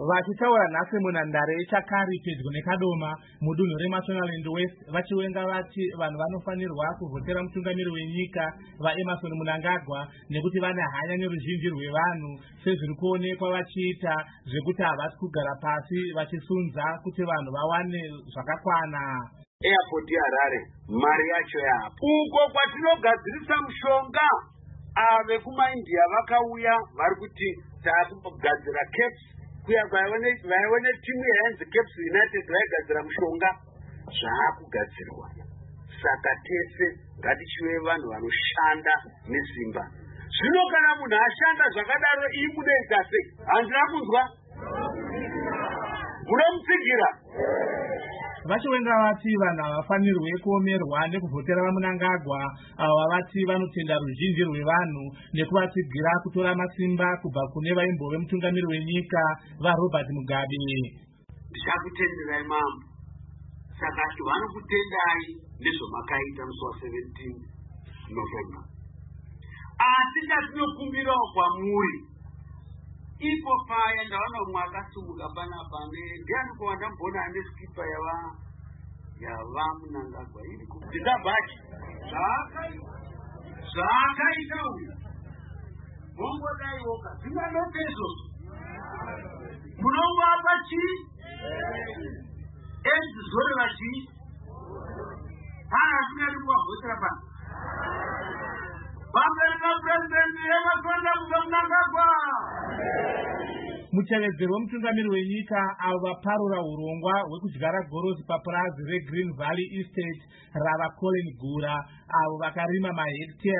Vachitaura nhasi munhandare yeChakari pedyo neKadoma mudunhu reMashonaland West vachiwenga vati vanhu vanofanirwa kuvhotera mutungamiri wenyika vaEmmerson Mnangagwa nekuti vane hanya neruzhinji rwevanhu sezviri kuonekwa vachiita zvekuti havasi kugara pasi vachisunza kuti vanhu vawane zvakakwana. Airport yaHarare mari yacho yapo. Uko kwatinogadzirisa mushonga vekumaIndia vakauya vari kuti taakugadzira caps kuya vaione timu yainzi Caps United vaigadzira mushonga zvaakugadzirwa. Saka tese ngatichive vanhu vanoshanda nesimba. Zvino kana munhu ashanda zvakadaro ii munoita sei? Handina kunzwa. Munomutsigira. Vachiwenga vati vanhu havafanirwe kuomerwa nekuvhotera vaMnangagwa avo vati vanotenda ruzhinji rwevanhu nekuvatsigira kutora masimba kubva kune vaimbove mutungamiri wenyika vaRobert Mugabe. Ndichakutenderai mambo, saka vanokutendai nezvamakaita musi wa17 November. Asi chatinokumbirawo kwamuri ipo paya ndaona umwe akasimuka panapa ndiani kwandamboona ane skipa yavaMnangagwa iri ndikabhachi zvaakaita uyu mongodaiwoka dzinganope izvozvo munongoapa chii enzizoreva chii pana asingadi kuvavhotera pano pamberi papurezidendi yemakonda kubva Mnangagwa. Muchavedzeri wemutungamiri wenyika avo vaparura urongwa hwekudyara gorosi papurazi reGreen Valley Estate rava Colin Gura avo vakarima mahektare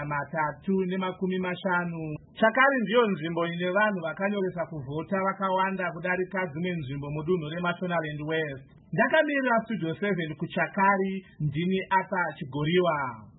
350. Chakari ndiyo nzvimbo ine vanhu vakanyoresa kuvhota vakawanda kudarika dzimwe nzvimbo mudunhu reMashonaland West. Ndakamirira Studio 7 kuChakari, ndini Arthur Chigoriwa.